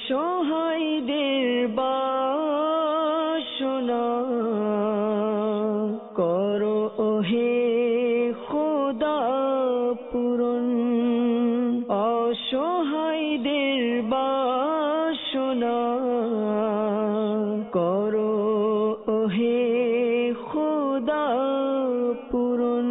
অসহায়দের বাসনা করো ওহে খোদা পূরণ। অসহায়দের বাসনা করো ওহে খোদা পূরণ।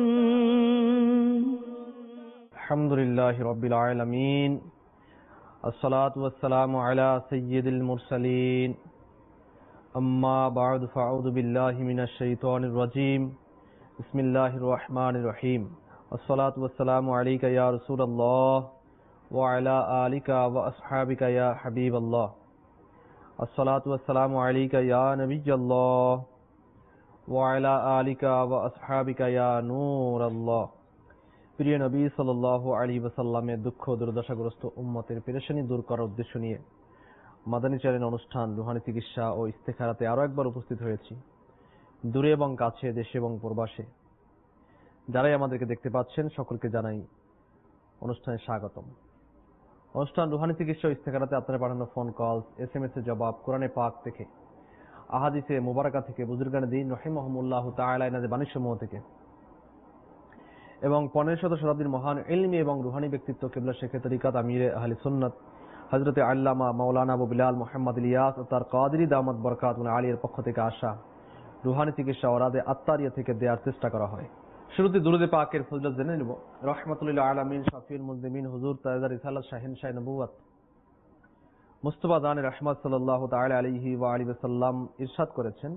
আলহামদুলিল্লাহি রাব্বিল আলামিন, আসসালাতু ওয়াসসালামু আলা সাইয়্যিদিল মুরসালিন, আম্মা বা'দু, ফাআউযু বিল্লাহি মিনাশ শাইতানির রাজীম, বিসমিল্লাহির রহমানির রহিম। আসসালাতু ওয়াসসালামু আলাইকা ইয়া রাসূলুল্লাহ ওয়া আলা আলিকা ওয়া আসহাবিকা ইয়া হাবিবাল্লাহ। আসসালাতু ওয়াসসালামু আলাইকা ইয়া নাবিয়্যাল্লাহ ওয়া আলা আলিকা ওয়া আসহাবিকা ইয়া নূরাল্লাহ। প্রিয় নবী সাল্লাল্লাহু আলাইহি ওয়াসাল্লামের দুঃখ দুর্দশাগ্রস্ত উম্মতের পেরেশানি দূর করার উদ্দেশ্য নিয়ে মাদানী চ্যানেল অনুষ্ঠান রুহানি চিকিৎসা ও ইস্তেখারাতে আরো একবার উপস্থিত হয়েছি, দূরে এবং কাছে, দেশে এবং প্রবাসে। যারাই আমাদেরকে দেখতে পাচ্ছেন সকলকে জানাই অনুষ্ঠানে স্বাগতম। অনুষ্ঠান রুহানি চিকিৎসা ও ইস্তেখারাতে আপনারা পাঠানো ফোন কল, SMS এর জবাব, কোরআনে পাক থেকে, আহাদিসে মুবারাকা থেকে, বুজুর্গানে দ্বীন রাহিমাহুমুল্লাহু তাআলা এনাদের বাণীসমূহ থেকে এবং 15শত শতাব্দীর মহান ইলমি এবং রুহানি ব্যক্তিত্ব কিবলা শেখে তরিকাত আমিরে আহলে সুন্নাত হযরতে আল্লামা মাওলানা আবু বিলাল মুহাম্মদ ইলিয়াস ও তার কাদরি দামাত বরকাতুল আলিয়ার পক্ষ থেকে আসা রুহানি চিকিৎসা ওরাদে আত্মারিয়া থেকে দেওয়ার চেষ্টা করা হয়। শুরুতে দুরুদে পাকের ফজিলত জেনে নেব। রাহমাতুল আলামিন শাফিউল মুজলিমিন হুজুর তাজা রিসালাত শাহিন শাহ নবুয়ত মুস্তাফা জান রাহমাত সাল্লাল্লাহু তাআলা আলাইহি ওয়া আলিহি ওয়াসাল্লাম ইরশাদ করেছেন,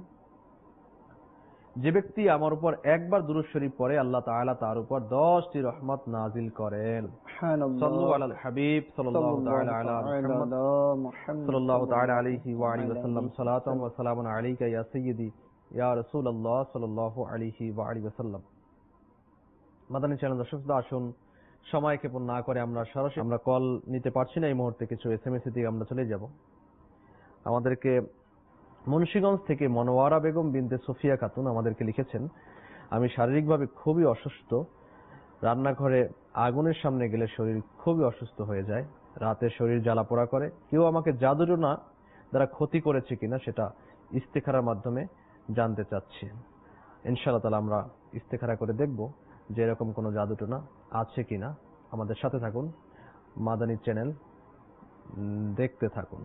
যে ব্যক্তি আমার উপর একবার দুরূদ শরীফ পড়ে আল্লাহ তাআলা তার উপর 10টি রহমত নাজিল করেন। সাল্লু আলাল হাবিব সাল্লাল্লাহু তাআলা আলা মুহাম্মদ সাল্লাল্লাহু তাআলা আলাইহি ওয়া আলিহি ওয়াসাল্লাম। সালাতাম ওয়া সালামুন আলাইকা ইয়া সাইয়্যিদি ইয়া রাসূলুল্লাহ সাল্লাল্লাহু আলাইহি ওয়া আলিহি ওয়াসাল্লাম। মাদানী চ্যানেল দর্শকরা আসুন, সময় ক্ষেপণ না করে আমরা সরাসরি আমরা কল নিতে পারছি না এই মুহূর্তে, কিছু SMS দিয়ে আমরা চলে যাব। আমাদেরকে মুন্সিগঞ্জ থেকে মনোয়ারা বেগম বিনতে সোফিয়া খাতুন আমাদেরকে লিখেছেন, আমি শারীরিকভাবে খুবই অসুস্থ, রান্নাঘরে আগুনের সামনে গেলে শরীর খুবই অসুস্থ হয়ে যায়, রাতে শরীর জ্বালাপোড়া করে, কেউ আমাকে জাদুটোনা দ্বারা ক্ষতি করেছে কিনা সেটা ইস্তেখারার মাধ্যমে জানতে চাচ্ছি। ইনশাআল্লাহ তাআলা আমরা ইস্তেখারা করে দেখব যে এরকম কোনো জাদুটোনা আছে কিনা। আমাদের সাথে থাকুন, মাদানী চ্যানেল দেখতে থাকুন।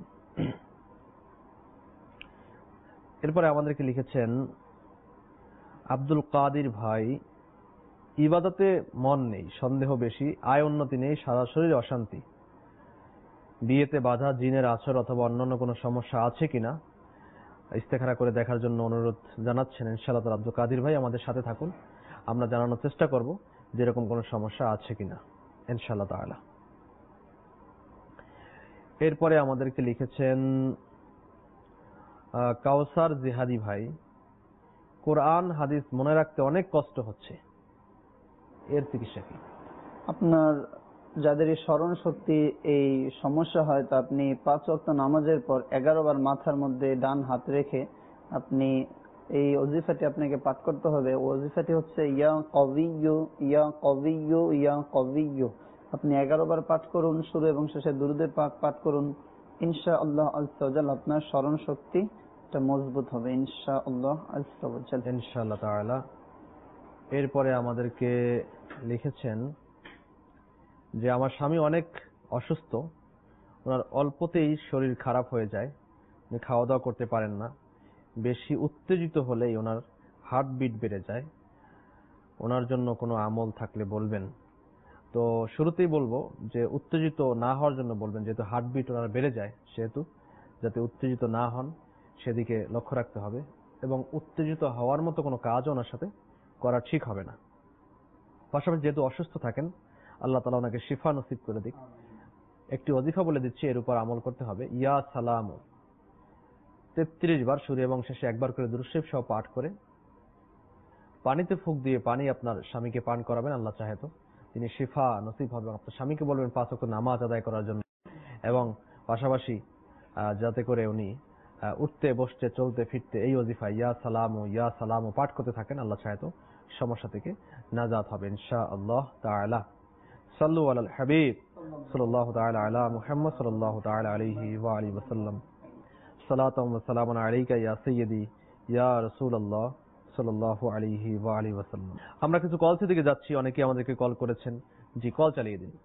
এরপরে আমাদেরকে লিখেছেন আব্দুল কাদির ভাই, ইবাদতে মন নেই, সন্দেহ বেশি, আয় উন্নতি নেই, সারা শরীরে অশান্তি, বিয়েতে বাধা, জিনের আছর অথবা অন্যান্য কোনো সমস্যা আছে কিনা ইস্তেখারা করে দেখার জন্য অনুরোধ জানাচ্ছেন। ইনশাআল্লাহ তাআলা আব্দুল কাদির ভাই আমাদের সাথে থাকুন, আমরা জানানোর চেষ্টা করব যে এরকম কোনো সমস্যা আছে কিনা ইনশাআল্লাহ তাআলা। এরপরে আমাদেরকে লিখেছেন কাউসার জিহাদি ভাই, কোরআন হাদিস মনে রাখতে অনেক কষ্ট হচ্ছে, এর চিকিৎসা কি? আপনার যাদের এই স্মরণ শক্তি এই সমস্যা হয়, তা আপনি 5 ওয়াক্ত নামাজের পর 11 বার মাথার মধ্যে ডান হাত রেখে আপনি এই ওজিফাটি আপনাকে পাঠ করতে হবে। ওজিফাটি হচ্ছে ইয়া কবিয়্যু ইয়া কবিয়্যু ইয়া কবিয়্যু। আপনি 11 বার পাঠ করুন, শুরু এবং শেষে দুরুদে পাক পাঠ করুন। ইনশাআল্লাহ আযজা ওয়া জাল আপনার স্মরণ শক্তি মজবুত হবে ইনশাআল্লাহ আযজা ওয়া জাল, ইনশাআল্লাহ তাআলা। এরপরে আমাদেরকে লিখেছেন যে আমার স্বামী অনেক অসুস্থ, ওনার অল্পতেই শরীর খারাপ হয়ে যায়, উনি খাওয়া দাওয়া করতে পারেন না, বেশি উত্তেজিত হলেই ওনার হার্টবিট বেড়ে যায়, ওনার জন্য কোনো আমল থাকলে বলবেন। তো শুরুতেই বলবো যে উত্তেজিত না হওয়ার জন্য বলবেন, যেহেতু হার্টবিট ওনার বেড়ে যায় সেহেতু যাতে উত্তেজিত না হন সেদিকে লক্ষ্য রাখতে হবে, এবং উত্তেজিত হওয়ার মতো কোনো কাজও ওনার সাথে করা ঠিক হবে না। পাশাপাশি যেহেতু অসুস্থ থাকেন, আল্লাহ তাআলা ওনাকে শিফা নসিব করে দিক। একটি ওজিফা বলে দিচ্ছি, এর উপর আমল করতে হবে। ইয়া সালাম 33 বার শুরু এবং শেষে একবার করে দুরূদ শরীফ সহ পাঠ করে পানিতে ফুঁক দিয়ে পানি আপনার স্বামীকে পান করাবেন। আল্লাহ চাহে তো তিনি শিফা নসিব হবে। আপনার স্বামীকে বলবেন 5 ওয়াক্ত নামাজ আদায় করার জন্য, এবং পাশাপাশি যাতে করে উনি উঠতে বসতে চলতে ফিরতে এই ওজিফা ইয়া সালামু পাঠ করতে থাকেন। আল্লাহ চাহে তো সমস্যা থেকে নাজাত হবে ইনশাআল্লাহ তাআলা। সাল্লু আলাল হাবিব সাল্লাল্লাহু তাআলা আলা মুহাম্মদ সাল্লাল্লাহু তাআলা আলাইহি ওয়া আলিহি ওয়াসাল্লাম। সালাতাম ওয়া সালামান আলাইকা ইয়া সাইয়্যিদি ইয়া রাসূলুল্লাহ সাল্লাল্লাহু আলাইহি ওয়া আলিহি ওয়াসাল্লাম। আমরা কিছু কল থেকে যাচ্ছি, অনেকে আমাদেরকে কল করেছেন। জি, কল চালিয়ে দিন।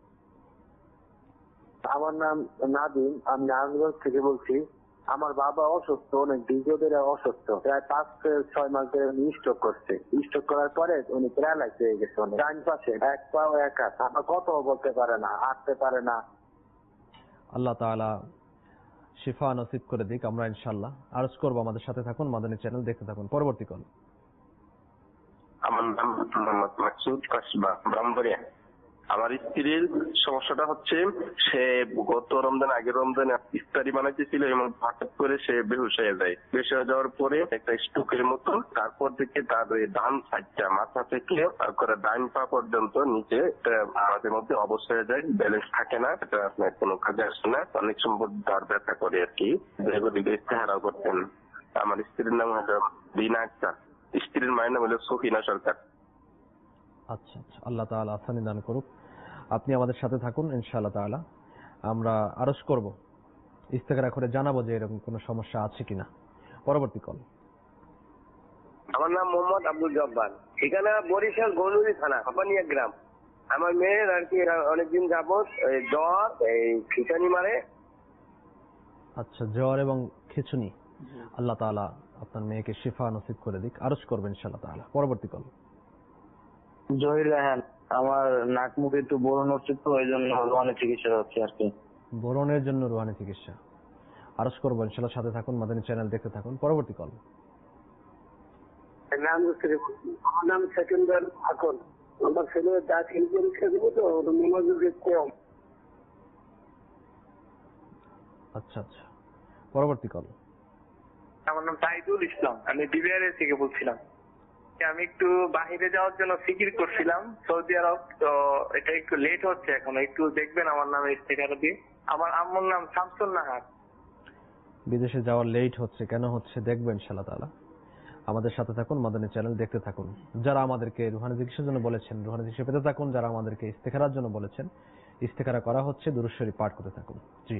আমার নাম নাদিম, আমি নারায়ণগঞ্জ থেকে বলছি। আমার বাবা অসুস্থ, অনেক দীর্ঘদিন অসুস্থ, প্রায় 5-6 মাস ধরে উনি স্ট্রোক করছে। স্ট্রোক করার পরে উনি প্যারালাইজ হয়ে গেছে। ডান পাশে এক পা ও এক হাত, আমার কথাও বলতে পারে না, হাঁটতে পারে না। আল্লাহ তাআলা শিফা নসিব করে দিক। আমরা ইনশাআল্লাহ আরজ করব। আমাদের সাথে থাকুন, মাদানী চ্যানেল দেখতে থাকুন। পরবর্তী কল। আমার নাম মোহাম্মদ মাকসুদ কসবা, ব্রাহ্মণবাড়িয়া। আমার স্ত্রীর সমস্যাটা হচ্ছে, সে গত রমজান, আগের রমজানে ইফতারি বানাইতেছিল এবং হঠাৎ করে সে বেহুশ হয়ে যায়। বেহুশ হয়ে যাওয়ার পরে একটা স্ট্রোকের মতো, তারপর থেকে তার ওই ডান সাইডটা মাথা থেকে তারপরে ডান পা পর্যন্ত নিচে মাঝে মধ্যে অবশ হয়ে যায়, ব্যালেন্স থাকে না, এটা আপনার কোনো কাজে আসে না। অনেক সম্ভব তার ব্যথা করে আর কি। ইস্তেহারাও করতেন। আমার স্ত্রীর নাম হলো বিনা আক্তার, স্ত্রীর মায়ের নাম হলো সফিনা সরকার। আচ্ছা আচ্ছা, আল্লাহ তাআলা আসানি দান করুক। আপনি আমাদের সাথে থাকুন, ইনশাআল্লাহ তাআলা আমরা আরজ করব, ইস্তেগফার করে জানাবো যে এরকম কোনো সমস্যা আছে কিনা। পরবর্তী কল। আমার নাম মোহাম্মদ আব্দুল জব্বার, ঠিকানা বরিশাল গৌলুরি থানা, হাপানিয়া গ্রাম। আমার মেয়ের আর কি অনেকদিন যাবত জ্বর, এই খিঁচানি মারে। আচ্ছা, জ্বর এবং খিঁচুনি। আল্লাহ তাআলা আপনার মেয়েকে শিফা নসিব করে দিক। আরজ করবেন ইনশাআল্লাহ তাআলা। পরবর্তী কল। জহির রায়হান, আমার নাক মুখে একটু ব্রণ হচ্ছে, তো এই জন্য রুহানি চিকিৎসা হচ্ছে আর কি। ব্রণের জন্য রুহানি চিকিৎসা। আরজ করবো ইনশাআল্লাহ, সাথে থাকুন, মাদানী চ্যানেল দেখতে থাকুন। পরবর্তী কল। আমার নাম সেকেন্দার আকন। আমার ছেলে দাখিল পরীক্ষা দিব, তো মনোযোগে কম। আচ্ছা আচ্ছা, পরবর্তী কল। আমার নাম তাইদুল ইসলাম, আমি ডিবিআরএ থেকে বলছিলাম। আমি একটু বাহিরে যাওয়ার জন্য ফিকির করছিলাম, সৌদি আরব, তো এটা একটু লেট হচ্ছে, এখন একটু দেখবেন আমার নামে ইস্তেখারা দিয়ে। আমার আম্মুর নাম শামসুন নাহার। বিদেশে যাওয়ার লেট হচ্ছে, কেন হচ্ছে দেখবেন ইনশাআল্লাহ তাআলা। আমাদের সাথে থাকুন, মাদানী চ্যানেল দেখতে থাকুন। যারা আমাদেরকে রুহানি চিকিৎসার জন্য বলেছেন, রুহানি চিকিৎসা পেতে থাকুন। যারা আমাদেরকে ইস্তেখারার জন্য বলেছেন, ইস্তেখারা করা হচ্ছে, দুরূদ শরীফ পাঠ করতে থাকুন। জি,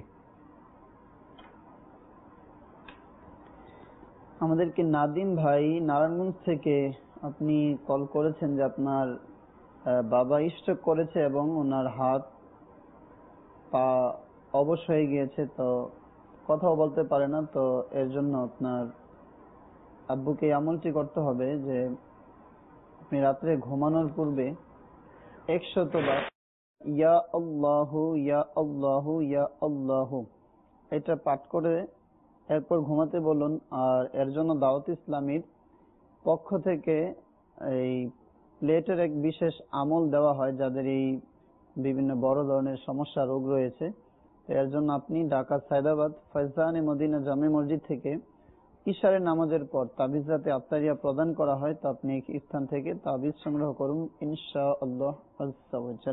আমাদেরকে নাদিম ভাই নারায়ণগঞ্জ থেকে আপনি কল করেছেন যে আপনার বাবা স্ট্রোক করেছে এবং ওনার হাত পা অবশ হয়ে গিয়েছে, তো কথাও বলতে পারে না। তো এর জন্য আপনার আব্বুকে আমলটি করতে হবে যে আপনি রাত্রে ঘুমানোর পূর্বে 100 বার ইয়া আল্লাহু ইয়া আল্লাহু ইয়া আল্লাহু এটা পাঠ করে এরপর ঘুমাতে বলুন। আর এর জন্য দাওয়াত ইসলামীর পক্ষ থেকে এই প্লেটের এক বিশেষ আমল দেওয়া হয় যাদের এই বিভিন্ন বড় ধরনের সমস্যা, রোগ রয়েছে। এর জন্য আপনি ঢাকা সায়দাবাদ ফয়জানে মদিনা জামে মসজিদ থেকে ইশারের নামাজের পর তাবিজ রাতে আফতারিয়া প্রদান করা হয়, তো আপনি এই স্থান থেকে তাবিজ সংগ্রহ করুন ইনশাআল্লাহ আযজা ওয়া জাল।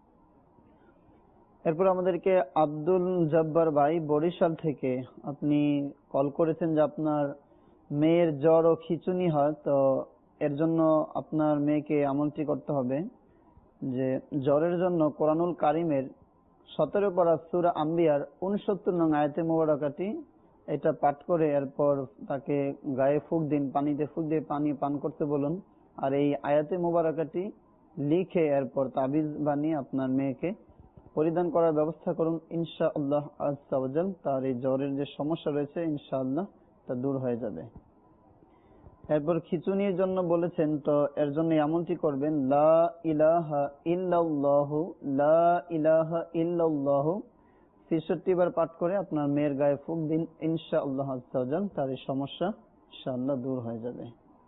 এরপর আমাদেরকে আব্দুল জব্বার ভাই বরিশাল থেকে আপনি কল করেছেন যে আপনার মেয়ের জ্বর ও খিঁচুনি হয়, তো এর জন্য আপনার মেয়েকে আমলটি করতে হবে যে জ্বরের জন্য কোরআনুল কারিমের 17 পারা সূরা আম্বিয়ার 69 নং আয়াতে মুবারাকাটি এটা পাঠ করে এরপর তাকে গায়ে ফুঁক দিন, পানিতে ফুঁক দিয়ে পানি পান করতে বলুন। আর এই আয়াতে মুবারাকাটি লিখে এরপর তাবিজ বানিয়ে আপনার মেয়েকে পরিধান করার ব্যবস্থা করুন ইনশাআল্লাহ আযজা ওয়া জাল। তার এই জ্বরের যে সমস্যা রয়েছে ইনশাআল্লাহ তা দূর হয়ে যাবে। এরপর খিঁচুনির জন্য বলেছেন, তো এর জন্য এমনটি করবেন লা ইলাহা ইল্লাল্লাহু লা ইলাহা ইল্লাল্লাহু ৬৩ বার পাঠ করে আপনার মেয়ের গায়ে ফুঁক দিন ইনশাআল্লাহ আযজা ওয়া জাল। তার এই সমস্যা ইনশাআল্লাহ দূর হয়ে যাবে।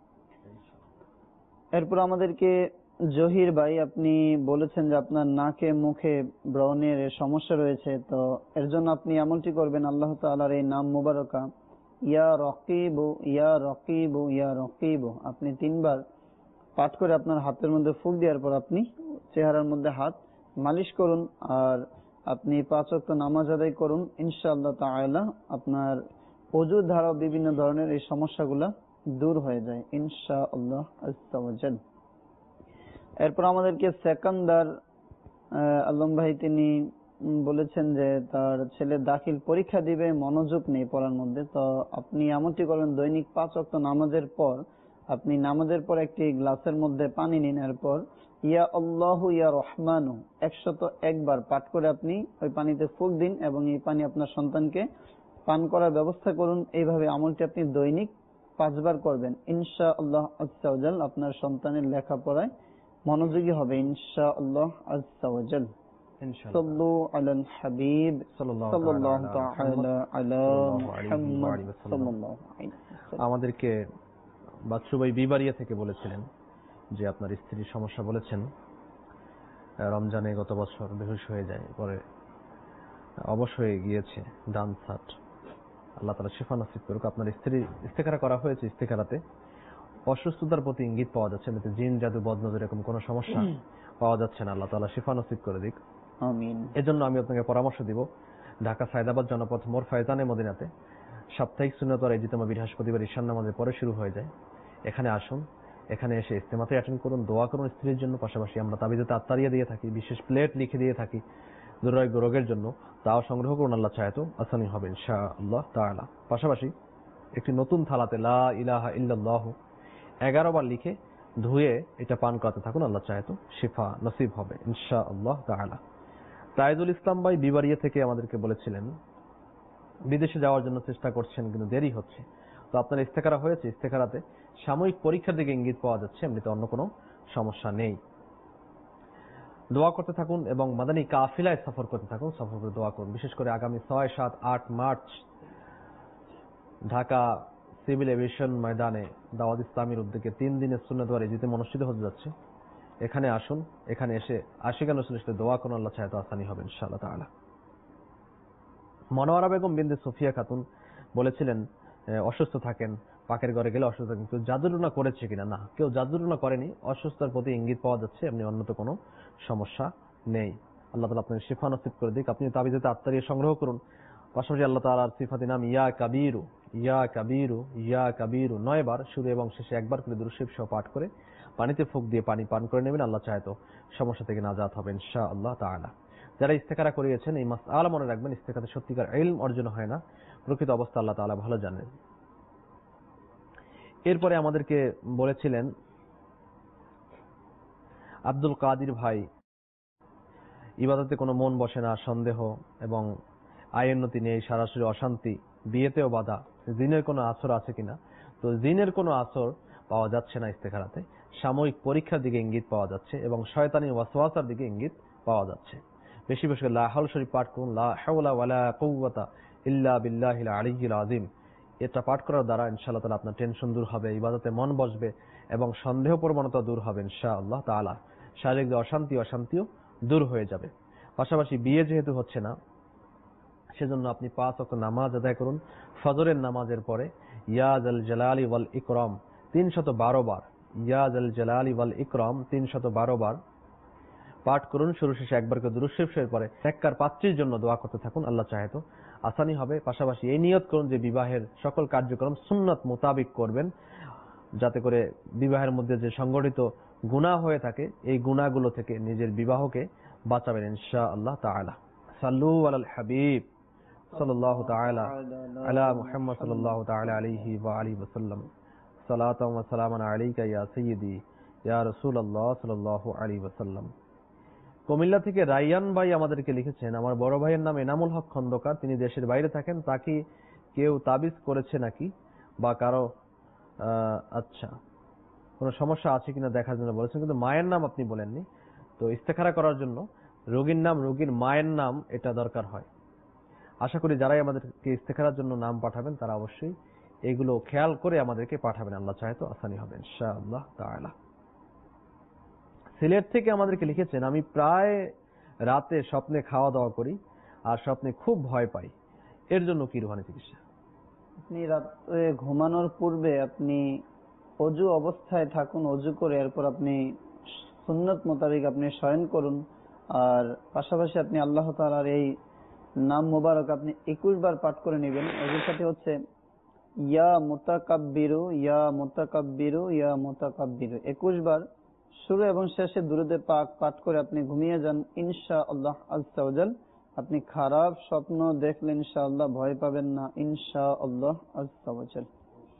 এরপর আমাদেরকে জহির ভাই আপনি বলেছেন যে আপনার নাকে মুখে ব্রণের সমস্যা রয়েছে, তো এর জন্য আপনি এমনটি করবেন আল্লাহ তাআলার এই নাম মুবারকা ইয়া রকিবু ইয়া রকিবু ইয়া রকিবু আপনি 3 বার পাঠ করে আপনার হাতের মধ্যে ফুঁক দেওয়ার পর আপনি চেহারার মধ্যে হাত মালিশ করুন। আর আপনি 5 ওয়াক্ত নামাজ আদায় করুন ইনশাআল্লাহ তাআলা। আপনার ওযুর দ্বারা বিভিন্ন ধরনের এই সমস্যাগুলো দূর হয়ে যায় ইনশাআল্লাহ আযজা ওয়া জাল। এরপর আমাদেরকে সেকেন্দার আলম ভাই তিনি বলেছেন যে তার ছেলে দাখিল পরীক্ষা দিবে, মনোযোগ নেই পড়ার মধ্যে। তো আপনি এমনটি করবেন, দৈনিক 5 ওয়াক্ত নামাজের পর আপনি নামাজের পর একটি গ্লাসের মধ্যে পানি নিন, এরপর ইয়া আল্লাহু ইয়া রহমানু 101 বার পাঠ করে আপনি ওই পানিতে ফুঁক দিন এবং এই পানি আপনার সন্তানকে পান করার ব্যবস্থা করুন। এইভাবে আমলটি আপনি দৈনিক 5 বার করবেন। ইনশাআল্লাহ আযজা ওয়া জাল আপনার সন্তানের লেখাপড়ায় মনোযোগী হবে ইনশাআল্লাহ আযজা ওয়া জাল। সাল্লু আলাল হাবিব সাল্লাল্লাহু তাআলা আলা মুহাম্মদ সাল্লাল্লাহু আলাইহি ওয়াসাল্লাম। আমাদেরকে বাদশু ভাই বিবারিয়া থেকে বলেছিলেন যে আপনার স্ত্রীর সমস্যা বলেছেন, রমজানে গত বছর বেহুশ হয়ে যায়, পরে অবশ হয়ে গিয়েছে ডান সাট। আল্লাহ তাআলা শিফা নসিব করুক। আপনার স্ত্রীর ইস্তেখারা করা হয়েছে, ইস্তেখারাতে অসুস্থতার প্রতি ইঙ্গিত পাওয়া যাচ্ছে, জিন জাদু বদনজর এরকম কোনো সমস্যা পাওয়া যাচ্ছে না। আল্লাহ তাআলা শিফা নসিব করে দিক, আমিন। এজন্য আমি আপনাকে পরামর্শ দিব, ঢাকা সায়দাবাদ জনপথ মোর ফায়জানে মদিনাতে সাপ্তাহিক সুন্নাত আর ইজতিমা বৃহস্পতিবার ঈশান নামাজের পরে শুরু হয়ে যায়। এখানে আসুন, এখানে এসে ইজতিমাতে অ্যাটেন্ড করুন, দোয়া করুন স্ত্রীর জন্য। পাশাপাশি আমরা তাবিজে আত্মারিয়া দিয়ে থাকি, বিশেষ প্লেট লিখে দিয়ে থাকি দুরারোগ্য রোগের জন্য, তাও সংগ্রহ করুন। আল্লাহ চাহে তো আসানি হবে ইনশাআল্লাহ তাআলা। পাশাপাশি একটি নতুন থালাতে লা ইলাহা ইল্লাল্লাহু 11 বার লিখে ধুয়ে এটা পান করাতে থাকুন। আল্লাহ চাহে তো শিফা নসিব হবে ইনশাআল্লাহ তাআলা। তাইজুল ইসলাম ভাই বিবারিয়া থেকে আমাদেরকে বলেছিলেন বিদেশে যাওয়ার জন্য চেষ্টা করছেন কিন্তু দেরি হচ্ছে। তো আপনার ইস্তেখারা হয়েছে, ইস্তেখারাতে সাময়িক পরীক্ষার দিকে ইঙ্গিত পাওয়া যাচ্ছে, এমনিতে অন্য কোনো সমস্যা নেই। দোয়া করতে থাকুন এবং মাদানী কাফিলায় সফর করতে থাকুন, সফর করে দোয়া করুন। বিশেষ করে আগামী 6, 7, 8 মার্চ ঢাকা সিভিল এভিয়েশন ময়দানে দাওয়াত ইসলামীর উদ্যোগে 3 দিনের সুন্নাত ওয়ার ইজতিমা অনুষ্ঠিত হতে যাচ্ছে। এখানে আসুন, এখানে এসে আশিকান রাসূলের সাথে দোয়া করুন। আল্লাহ চাহে তো আসানি হবে ইনশাআল্লাহ তাআলা। মনোয়ারা বেগম বিনতে সুফিয়া খাতুন বলেছিলেন অসুস্থ থাকেন, পাকের ঘরে গেলে অসুস্থ থাকেন, কেউ জাদুটনা করেছে কিনা। না, কেউ জাদুটনা করেনি, অসুস্থতার প্রতি ইঙ্গিত পাওয়া যাচ্ছে, এমনি অন্য তো কোনো সমস্যা নেই। আল্লাহ তাআলা আপনাকে শিফা নসিব করে দিক। আপনি তাবিজে আত্মারিয়া সংগ্রহ করুন। পাশাপাশি আল্লাহ তাআলার সিফাতি নাম ইয়া কাবীরু ইয়া কাবীরু ইয়া কাবীরু 9 বার শুরু এবং শেষে 1 বার করে দুরূদ শরীফ সহ পাঠ করে পানিতে ফুঁক দিয়ে পানি পান করে নেবেন। আল্লাহ চাহে তো সমস্যা থেকে নাজাত হবে ইনশাআল্লাহ তাআলা। যারা ইস্তেখারা করিয়েছেন এই মাসআলা মনে রাখবেন, ইস্তেখারাতে সত্যিকার ইলম অর্জন হয় না, প্রকৃত অবস্থা আল্লাহ তাআলা ভালো জানেন। এরপরে আমাদেরকে বলেছিলেন আব্দুল কাদির ভাই, ইবাদতে কোনো মন বসে না, সন্দেহ এবং আয়োন্নতি নেই, সরাসরি অশান্তি, বিয়েতেও বাধা, জিনের কোনো আসর আছে কিনা। তো জিনের কোনো আসর পাওয়া যাচ্ছে না ইস্তেখারাতে, সাময়িক পরীক্ষার দিকে ইঙ্গিত পাওয়া যাচ্ছে এবং শয়তানি ওয়াসওয়াসার দিকে ইঙ্গিত পাওয়া যাচ্ছে। বেশি বেশি লা হাওল শরীফ পাঠ করুন, লা হাওলা ওয়ালা কুওয়াতা ইল্লা বিল্লাহিল আলিয়্যিল আযীম। এটা পাঠ করার দ্বারা ইনশাআল্লাহ তাআলা আপনার টেনশন দূর হবে, ইবাদতে মন বসবে এবং সন্দেহ প্রবণতা দূর হবে ইনশাআল্লাহ তাআলা। শারীরিক যে অশান্তিও দূর হয়ে যাবে। পাশাপাশি বিয়ে যেহেতু হচ্ছে না, সেজন্য আপনি 5 ওয়াক্ত নামাজ আদায় করুন। ফজরের নামাজের পরে ইয়া জাল জালালি ওয়াল ইকরাম 312 বার, ইয়া জাল জালালি ওয়াল ইকরাম 312 বার পাঠ করুন। শুরু শেষে 1 বার করে দুরূদ শরীফের পরে নেককার পাত্রীর জন্য দোয়া করতে থাকুন। আল্লাহ চাহে তো আসানি হবে। পাশাপাশি এই নিয়ত করুন যে বিবাহের সকল কার্যক্রম সুন্নাত মোতাবিক করবেন, যাতে করে বিবাহের মধ্যে যে সংগঠিত গুনাহ হয়ে থাকে এই গুনাহগুলো থেকে নিজের বিবাহকে বাঁচাবেন ইনশাআল্লাহ তাআলা। সাল্লু আলাল হাবিব সাল্লাল্লাহু তাআলা আলা মুহাম্মদ সাল্লাল্লাহু তাআলা আলাইহি ওয়া আলিহি ওয়াসাল্লাম। সালাতাম ওয়া সালামান আলাইকা ইয়া সাইয়্যিদি ইয়া রাসূলুল্লাহ সাল্লাল্লাহু আলাইহি ওয়াসাল্লাম। কুমিল্লা থেকে রাইয়ান ভাই আমাদেরকে লিখেছেন, আমার বড় ভাইয়ের নাম এনামুল হক খন্দকার, তিনি দেশের বাইরে থাকেন, তাকে কেউ তাবিজ করেছে নাকি বা কারো আচ্ছা কোনো সমস্যা আছে কিনা দেখার জন্য বলেছেন, কিন্তু মায়ের নাম আপনি বলেননি। তো ইস্তেখারা করার জন্য রোগীর নাম, রোগীর মায়ের নাম এটা দরকার হয়। আশা করি যারাই আমাদেরকে ইস্তেখারার জন্য নাম পাঠাবেন তারা অবশ্যই এগুলো খেয়াল করে আমাদেরকে পাঠাবেন। আল্লাহ চাহে তো আসানি হবে ইনশাআল্লাহ তাআলা। সিলেট থেকে আমাদেরকে লিখেছেন, আমি প্রায় রাতে স্বপ্নে খাওয়া দাওয়া করি আর স্বপ্নে খুব ভয় পাই, এর জন্য কি রুহানি চিকিৎসা? আপনি রাতে ঘুমানোর পূর্বে আপনি অজু অবস্থায় থাকুন, অজু করে এরপর আপনি সুন্নাত মোতাবেক আপনি শয়ন করুন। আর পাশাপাশি আপনি আল্লাহ তাআলার এই নাম মোবারক আপনি 21 বার পাঠ করে নেবেন। এর সাথে হচ্ছে ইয়া মুতাকাব্বিরু ইয়া মুতাকাব্বিরু ইয়া মুতাকাব্বিরু 21 বার শুরু এবং শেষে দুরূদে পাক পাঠ করে আপনি ঘুমিয়ে যান ইনশাআল্লাহ আযজা ওয়া জাল। আপনি খারাপ স্বপ্ন দেখলে ইনশাআল্লাহ ভয় পাবেন না, ইনশাআল্লাহ আযজা ওয়া জাল।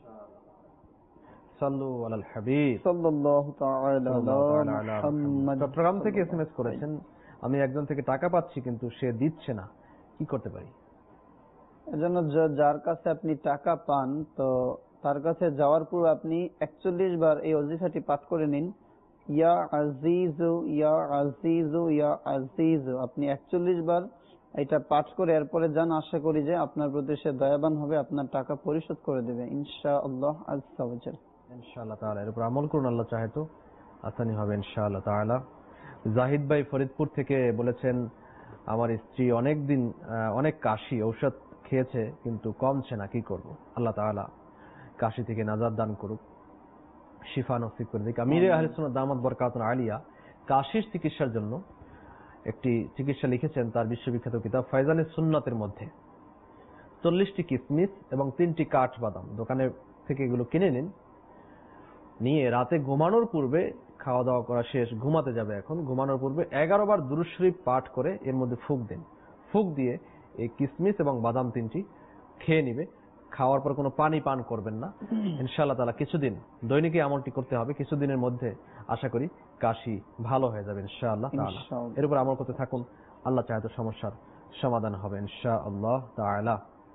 সাল্লু আলাল হাবিব সাল্লাল্লাহু তাআলা আলা মুহাম্মাদ। চট্টগ্রাম থেকে এসএমএস করেছেন, আমি একজন থেকে টাকা পাচ্ছি কিন্তু সে দিচ্ছে না, কি করতে পারি? এজন্য যার কাছে আপনি টাকা পান, তো তার কাছে যাওয়ার পর আপনি 41 বার এই ওজিফাটি পাঠ করে নিন, ইয়া আজিজু ইয়া আজিজু ইয়া আজিজু। আপনি 41 বার এটা পাঠ করে এরপরে যান, আশা করি যে আপনার প্রতি সে দয়াবান হবে, আপনার টাকা পরিশোধ করে দেবে ইনশাআল্লাহ আযজা ওয়া জাল। ইনশাআল্লাহ তাআলা এর উপর আমল করুন, আল্লাহ চাহে তো আসানি হবে ইনশাআল্লাহ তাআলা। জাহিদ ভাই ফরিদপুর থেকে বলেছেন, আমার স্ত্রী অনেক কাশি ঔষধ খেয়েছে কিন্তু কমছে না, কি করব? আল্লাহ তাআলা কাশি থেকে নাজাত দান করুক, শিফা নসিব করে দিক। আমিরে আহলে সুন্নাত দামাত বরকাতুন আলিয়া কাশির চিকিৎসার জন্য একটি চিকিৎসা লিখেছেন তার বিশ্ববিখ্যাত কিতাব ফায়জানে সুন্নাতের মধ্যে। 40টি কিসমিস এবং 3টি কাঠ বাদাম দোকানে থেকে এগুলো কিনে নিন, নিয়ে রাতে ঘুমানোর পূর্বে, খাওয়া দাওয়া করা শেষ, ঘুমাতে যাবে এখন, ঘুমানোর পূর্বে 11 বার দুরূদ শরীফ পাঠ করে এর মধ্যে ফুঁক দিন। ফুঁক দিয়ে এই কিসমিস এবং বাদাম 3টি খেয়ে নিবে। খাওয়ার পর কোনো পানি পান করবেন না ইনশাআল্লাহ তাআলা। কিছুদিন দৈনিক এই আমলটি করতে হবে, কিছুদিনের মধ্যে আশা করি কাশি ভালো হয়ে যাবে ইনশাআল্লাহ তাআলা। এর উপর আমল করতে থাকুন, আল্লাহ চাহে তো সমস্যার সমাধান হবে ইনশাআল্লাহ তাআলা।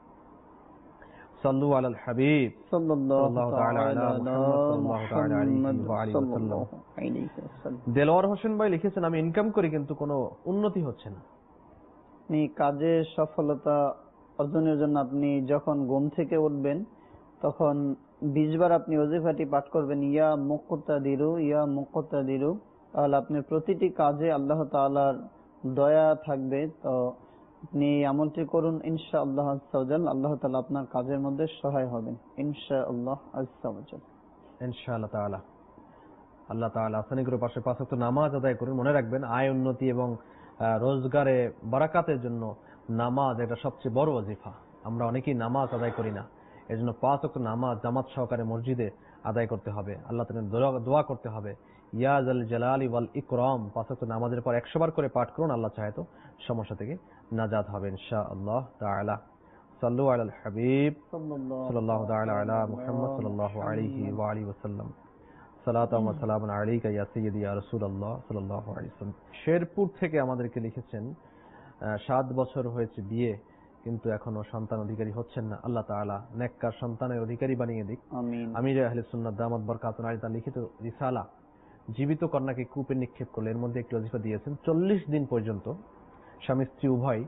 সাল্লু আলাল হাবিব সাল্লাল্লাহু তাআলা আলা মুহাম্মদ সাল্লাল্লাহু আলাইহি ওয়াসাল্লাম। দেলোয়ার হোসেন ভাই লিখেছেন, আমি ইনকাম করি কিন্তু কোনো উন্নতি হচ্ছে না। আপনি কাজে সফলতা অর্জনের জন্য আপনি যখন ঘুম থেকে উঠবেন তখন 20 বার আপনি ওজিফাটি পাঠ করবেন, ইয়া মুক্তাদিরু ইয়া মুক্তাদিরু। তাহলে আপনি প্রতিটি কাজে আল্লাহ তাআলার দয়া থাকবে। তো আপনি আমলটি করুন ইনশাআল্লাহ আযজা ওয়া জাল। আল্লাহ তাআলা আপনার কাজের মধ্যে সহায় হবেন ইনশাআল্লাহ আযজা ওয়া জাল। ইনশাআল্লাহ তাআলা আল্লাহ তাআলা আসানি করে পাশে 5 ওয়াক্ত নামাজ আদায় করুন। মনে রাখবেন, আয় উন্নতি এবং রোজগারে বারাকাতের জন্য নামাজ এটা সবচেয়ে বড় ওয়াজিফা। আমরা অনেকেই নামাজ আদায় করি না, এজন্য 5 ওয়াক্ত নামাজ জামাত সহকারে মসজিদে আদায় করতে হবে, আল্লাহ তাআলার দোয়া করতে হবে, ইয়া জাল জালালি ওয়াল ইকরাম। 5 ওয়াক্ত নামাজের পর 100 বার করে পাঠ করুন, আল্লাহ চাহে তো সমস্যা থেকে নাজাত হবে ইনশাআল্লাহ তাআলা। সাল্লু আলাল হাবিব সাল্লাল্লাহু তাআলা আলা মুহাম্মদ সাল্লাল্লাহু আলাইহি ওয়া আলিহি ওয়াসাল্লাম। সালাতু ওয়া সালামুন আলাইকা ইয়া সাইয়্যিদি ইয়া রাসূলুল্লাহ সাল্লাল্লাহু আলাইহি ওয়াসাল্লাম। শেরপুর থেকে আমাদেরকে লিখেছেন, 7 বছর হয়েছে বিয়ে কিন্তু এখনো সন্তান অধিকারী হচ্ছেন না, আল্লাহ তাআলা নেককার সন্তানের অধিকারী বানিয়ে দিক আমিন। আমিরে আহলে সুন্নাত দামাত বরকাতুন আলী তার লিখিত রিসালা জীবিত কন্যাকে কূপে নিক্ষেপ করলে এর মধ্যে একটি ওজিফা দিয়েছেন, 40 দিন পর্যন্ত স্বামী স্ত্রী উভয়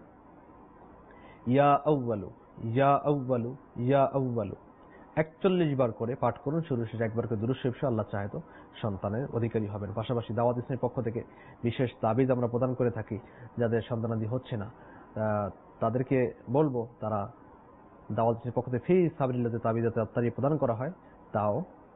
ইয়া আউয়ালু ইয়া আউয়ালু ইয়া আউয়ালু 41 বার করে পাঠ করুন, শুরু শেষে একবার করে দুরূদ শরীফ, আল্লাহ চাহে তো সন্তানের অধিকারী হবেন। পাশাপাশি দাওয়াত ইসলামের পক্ষ থেকে বিশেষ তাবিজ আমরা প্রদান করে থাকি, যাদের সন্তানাদি হচ্ছে না তাদেরকে বলবো তারা দাওয়াত ইসলামের পক্ষ থেকে ফি সাবিলিল্লাহ তাবিজ আত্তারি প্রদান করা হয়, তাও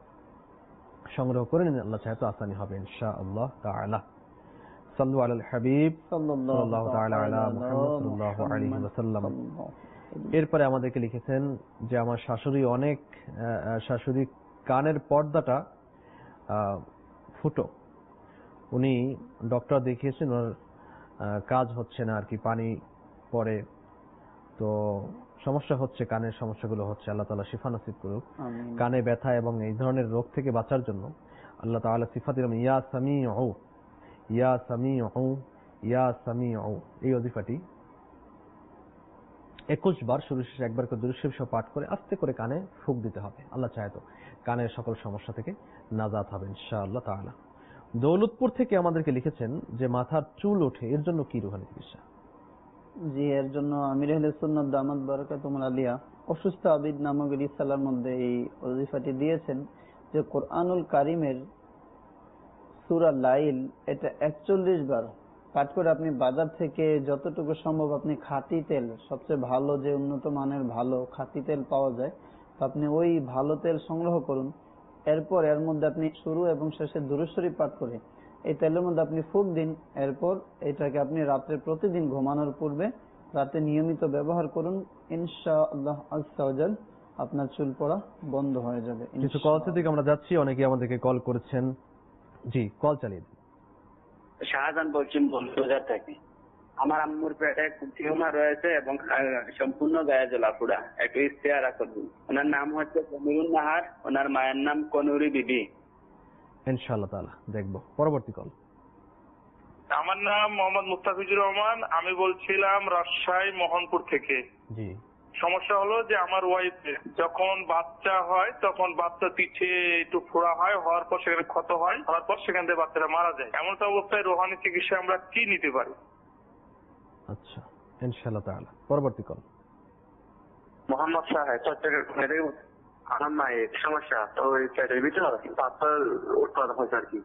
সংগ্রহ করে নিন, আল্লাহ চাহে তো আসানি হবে ইনশাআল্লাহ তাআলা। সাল্লু আলাল হাবিব সাল্লাল্লাহু তাআলা আলা মুহাম্মদ সাল্লাল্লাহু আলাইহি ওয়াসাল্লাম। এরপরে আমাদেরকে লিখেছেন যে আমার শাশুড়ি কানের পর্দাটা ফুটো, উনি ডক্টর দেখিয়েছেন, ওর কাজ হচ্ছে না আর কি, পানি পড়ে, তো সমস্যা হচ্ছে, কানের সমস্যাগুলো হচ্ছে, আল্লাহ তাআলা শিফা নসিব করুক। কানে ব্যথা এবং এই ধরনের রোগ থেকে বাঁচার জন্য আল্লাহ তাআলা সিফাত দিলেন, ইয়া সামিউ ইয়া সামিউ ইয়া সামিউ। এই ওজিফাটি 21 বার শুরু শেষে একবার করে দুরূদ শরীফ পাঠ করে আস্তে করে কানে ফুঁক দিতে হবে, আল্লাহ চাহে তো কানের সকল সমস্যা থেকে নাজাত হবে ইনশাআল্লাহ তাআলা। দৌলতপুর থেকে আমাদেরকে লিখেছেন যে মাথার চুল ওঠে, এর জন্য কি রুহানি চিকিৎসা? জি, এর জন্য আমির আহলে সুন্নাত দামাত বরকাতুহুম আলিয়া অসুস্থ আবিদ নামক রিসালার মধ্যে এই ওজিফাটি দিয়েছেন যে কোরআনুল কারীমের সূরা লাইল এটা 41 বার পাঠ করে আপনি বাজার থেকে যতটুকু সম্ভব আপনি খাঁটি তেল, সবচেয়ে ভালো যে উন্নত মানের ভালো খাঁটি তেল পাওয়া যায়, তো আপনি ওই ভালো তেল সংগ্রহ করুন। এরপর এর মধ্যে আপনি শুরু এবং শেষে দুরূদ শরীফ পাঠ করে এই তেলের মধ্যে আপনি ফুঁক দিন। এরপর এটাকে আপনি রাত্রে প্রতিদিন ঘুমানোর পূর্বে রাতে নিয়মিত ব্যবহার করুন, ইনশাআল্লাহ আযজা ওয়া জাল আপনার চুল পড়া বন্ধ হয়ে যাবে। কিছু কল থেকে আমরা যাচ্ছি, অনেকে আমাদেরকে কল করেছেন। জি, কল চালিয়ে দিন। শাহজাহান বলছেন বন্ধুবাজার থেকে। আমার আম্মুর পেটে টিউমার রয়েছে এবং সম্পূর্ণ গায়ে জ্বলাপোড়া, একটু ইস্তেহারা করবেন। ওনার নাম হচ্ছে কমিরুন নাহার, ওনার মায়ের নাম কনুরি বিবি। ইনশাআল্লাহ তাআলা দেখবো। পরবর্তী কল। আমার নাম মোহাম্মদ মুস্তাফিজুর রহমান, আমি বলছিলাম রাজশাহী মোহনপুর থেকে। জি। সমস্যা হলো যে আমার ওয়াইফের যখন বাচ্চা হয় তখন বাচ্চা পিঠে একটু ফোড়া হয়, হওয়ার পর সেখানে ক্ষত হয়, হওয়ার পর সেখান থেকে বাচ্চারা মারা যায়। এমন অবস্থায় রোহানি চিকিৎসা আমরা কি নিতে পারি? আচ্ছা, ইনশাআল্লাহ তাআলা। পরবর্তী কল। মোহাম্মদ সাহেব চট্টগ্রাম। আমার মায়ের সমস্যা, তো ওই পেটের ভিতর পাথর উৎপাদন হয়েছে আর কি।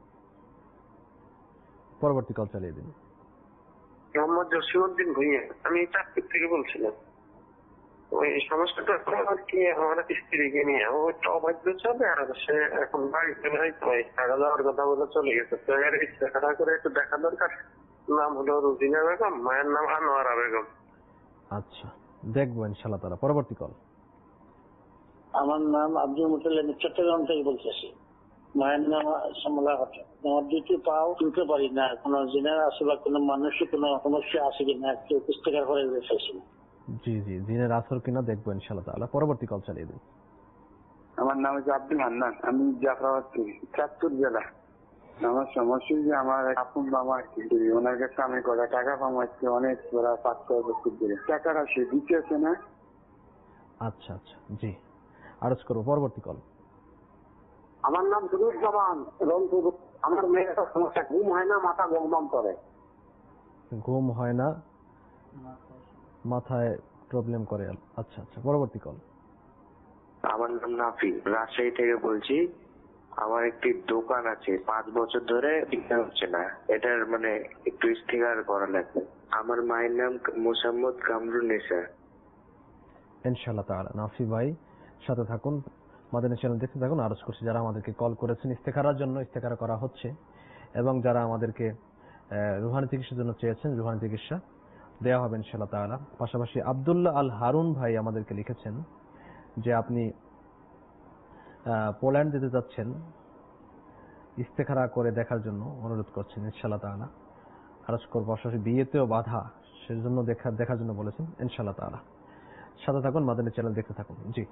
পরবর্তী কল চালিয়ে দিন। মোহাম্মদ জসিমউদ্দিন ভুঁইয়া, আমি চাঁদপুর থেকে বলছিলাম। ওই সমস্যাটা আর কি আমার স্ত্রীকে নিয়ে, ও একটু অবাধ্য চলে, আর সে এখন বাড়িতে নাই, টাকা দেওয়ার কথা বলে চলে গেছে। তো এর ইচ্ছা করে একটু দেখা দরকার। নাম হলো রুজিনা বেগম, মায়ের নাম আনোয়ারা বেগম। আচ্ছা, দেখবো ইনশাআল্লাহ তাআলা। পরবর্তী কল। আমার নাম আব্দুল মুতাল্লিব, চট্টগ্রাম থেকে বলতেছি। মায়ের নাম সামলা হঠাৎ। আমার দুটি পাও তুলতে পারি না, কোনো জিনের আছে বা কোনো মানুষের কোনো সমস্যা আছে কিনা একটু পুস্তিকা করে চাইছি। জি জি, জিনের আসর কিনা দেখবো ইনশাআল্লাহ তাআলা। পরবর্তী কল চালিয়ে দিন। আমার নাম হচ্ছে আব্দুল হান্নান, আমি জাফরাবাদ থেকে, চাঁদপুর জেলা। আমার সমস্যা যে আমার আপন মামা ওনার কাছে আমি কটা টাকা কামাচ্ছি, অনেক ওরা 5-6 বছর ধরে টাকাটা সে দিতেছে না। আচ্ছা আচ্ছা, জি, আরজ করবো। পরবর্তী কল। আমার নাম সুরুজ্জামান, রংপুর। আমার মেয়ের সমস্যা, ঘুম হয় না, মাথা গমগম করে। ঘুম হয় না, মাথায় প্রবলেম করে। আচ্ছা আচ্ছা, পরবর্তী কল। আমার নাম নাফি, রাজশাহী থেকে বলছি। আমার একটি দোকান আছে, 5 বছর ধরে বিক্রি হচ্ছে না, এটার মানে একটু স্থির করা লাগবে। আমার মায়ের নাম মোসাম্মদ কামরুন্নেসা। ইনশাআল্লাহ তাআলা। নাফি ভাই সাথে থাকুন, মাদানী চ্যানেল দেখতে থাকুন। আরজ করছি যারা আমাদেরকে কল করেছেন ইস্তেখারার জন্য, ইস্তেখারা করা হচ্ছে, এবং যারা আমাদেরকে রুহানি চিকিৎসার জন্য চেয়েছেন, রুহানি চিকিৎসা দেওয়া হবে ইনশাআল্লাহ তাআলা। পাশাপাশি আব্দুল্লাহ আল হারুন ভাই আমাদেরকে লিখেছেন যে আপনি পোল্যান্ড যেতে যাচ্ছেন, ইস্তেখারা করে দেখার জন্য অনুরোধ করছেন ইনশাআল্লাহ তাআলা। আরজ করব। পাশাপাশি বিয়েতেও বাধা, সেজন্য দেখার জন্য বলেছেন ইনশাআল্লাহ তাআলা। সাথে থাকুন, মাদানী চ্যানেল দেখতে থাকুন। জি।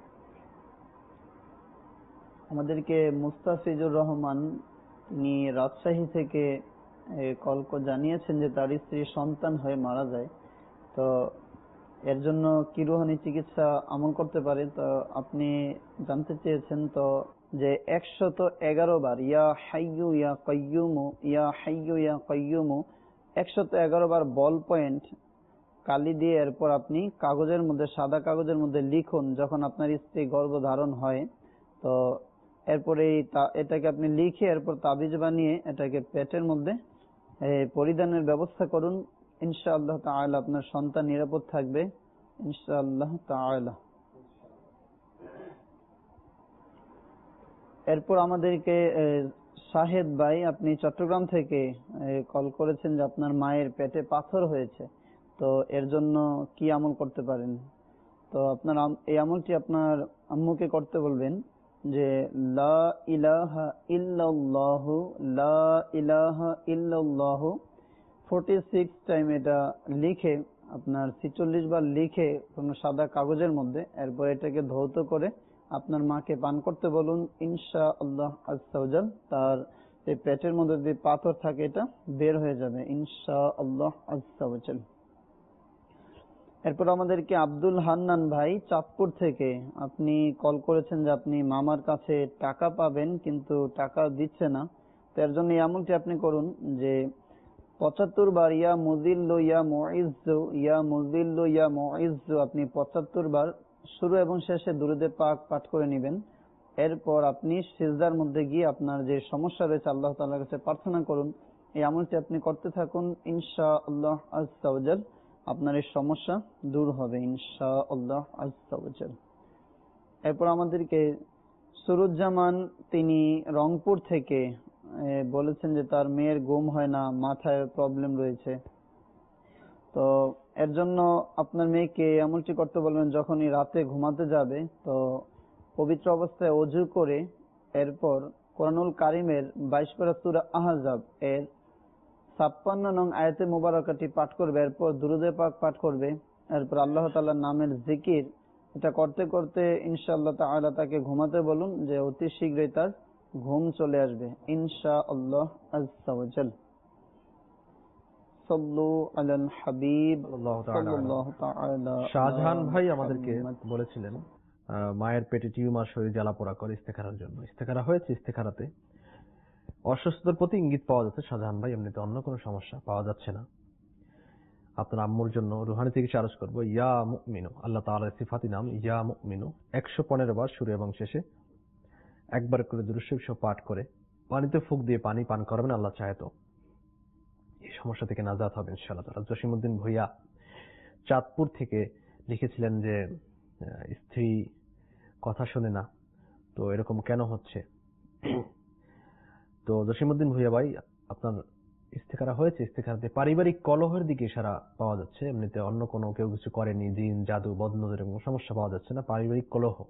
আমাদেরকে মুস্তাফিজুর রহমান, তিনি রাজশাহী থেকে কল জানিয়েছেন যে তার স্ত্রী সন্তান হয়ে মারা যায়, তো এর জন্য কি রুহানি চিকিৎসা আমল করতে পারে। তো আপনি জানতে চেয়েছেন তো যে 111 বার ইয়া হাইয়ু ইয়া কাইয়ুমু, ইয়া হাইয়ু ইয়া কাইয়ুমু 111 বার বল পয়েন্ট কালি দিয়ে এরপর আপনি কাগজের মধ্যে, সাদা কাগজের মধ্যে লিখুন যখন আপনার স্ত্রী গর্ভধারণ হয়। তো এরপরে এটাকে আপনি লিখে এরপর তাবিজ বানিয়ে এটাকে পেটের মধ্যে পরিধানের ব্যবস্থা করুন। ইনশাআল্লাহ তাআলা আপনার সন্তান নিরাপদ থাকবে ইনশাআল্লাহ তাআলা। এরপর আমাদেরকে শাহেদ ভাই, আপনি চট্টগ্রাম থেকে কল করেছেন যে আপনার মায়ের পেটে পাথর হয়েছে, তো এর জন্য কি আমল করতে পারেন। তো আপনার এই আমলটি আপনার আম্মুকে করতে বলবেন যে লা ইলাহা ইল্লাল্লাহু, লা ইলাহা ইল্লাল্লাহু 46 টাইম এটা লিখে, আপনার 46 বার লিখে কোনো সাদা কাগজের মধ্যে, এরপর এটাকে ধৌত করে আপনার মাকে পান করতে বলুন। ইনশাআল্লাহ আযজা ওয়া জাল তার এই পেটের মধ্যে যে পাথর থাকে এটা বের হয়ে যাবে ইনশাআল্লাহ আযজা ওয়া জাল। এরপর আমাদেরকে আব্দুল হান্নান ভাই চাঁদপুর থেকে, আপনি কল করেছেন যে আপনি মামার কাছে টাকা পাবেন কিন্তু টাকা দিচ্ছে না। তো এর জন্য এই আমলটি আপনি করুন যে 75 বার ইয়া মুযিল্লু ইয়া মুইজ্জু, ইয়া মুযিল্লু ইয়া মুইজ্জু আপনি 75 বার শুরু এবং শেষে দুরূদে পাক পাঠ করে নেবেন। এরপর আপনি সিজদার মধ্যে গিয়ে আপনার যে সমস্যা রয়েছে আল্লাহ তাআলার কাছে প্রার্থনা করুন। এই আমলটি আপনি করতে থাকুন ইনশাআল্লাহ আযজা ওয়া জাল, আপনার এই সমস্যা দূর হবে ইনশাআল্লাহ আযজা ওয়া জাল। এরপর আমাদেরকে সুরুজ্জামান, তিনি রংপুর থেকে বলেছেন যে তার মেয়ের ঘুম হয় না, মাথায় প্রবলেম রয়েছে। তো এর জন্য আপনার মেয়েকে আমলটি করতে বলবেন, যখনই রাতে ঘুমাতে যাবে তো পবিত্র অবস্থায় ওযু করে এরপর কোরআনুল কারীমের 22 পারা সূরা আহজাব এর 56 নং আয়াতে মুবারাকাটি পাঠ করবে, এরপর দুরুদে পাক পাঠ করবে, এরপর আল্লাহ তাআলার নামের জিকির। এটা করতে করতে ইনশাআল্লাহ তাআলা তাকে ঘুমাতে বলুন, যে অতি শীঘ্রই তার ঘুম চলে আসবে ইনশাআল্লাহ আযজা ওয়া জাল। সাল্লু আলাল হাবিব সাল্লাল্লাহু তাআলা। শাহজাহান ভাই আমাদেরকে বলেছিলেন মায়ের পেটে টিউমার, শরীর জ্বালা পোড়া করে, ইস্তেখারার জন্য। ইস্তেখারা হয়েছে, ইস্তেখারাতে অসুস্থতার প্রতি ইঙ্গিত পাওয়া যাচ্ছে শাহজাহান ভাই, এমনিতে অন্য কোনো সমস্যা পাওয়া যাচ্ছে না। আপনার আম্মুর জন্য রুহানি চিকিৎসা আরজ করবো। ইয়া মুমিনু, আল্লাহ তাআলার সিফাতি নাম ইয়া মুমিনু, 115 বার শুরু এবং শেষে একবার করে দুরূদ শরীফ পাঠ করে পানিতে ফুঁক দিয়ে পানি পান করবেন। আল্লাহ চাহে তো এই সমস্যা থেকে নাজাত হবে ইনশাআল্লাহ তাআলা। জসিমউদ্দিন ভূঁইয়া চাঁদপুর থেকে লিখেছিলেন যে স্ত্রী কথা শোনে না, তো এরকম কেন হচ্ছে? তো জসিমউদ্দিন ভূঁইয়া ভাই, আপনার ইস্তেখারা হয়েছে, ইস্তেখারাতে পারিবারিক কলহের দিকে ইশারা পাওয়া যাচ্ছে, এমনিতে অন্য কোনো কেউ কিছু করেনি, জিন জাদু বদনজর এরকম সমস্যা পাওয়া যাচ্ছে না। পারিবারিক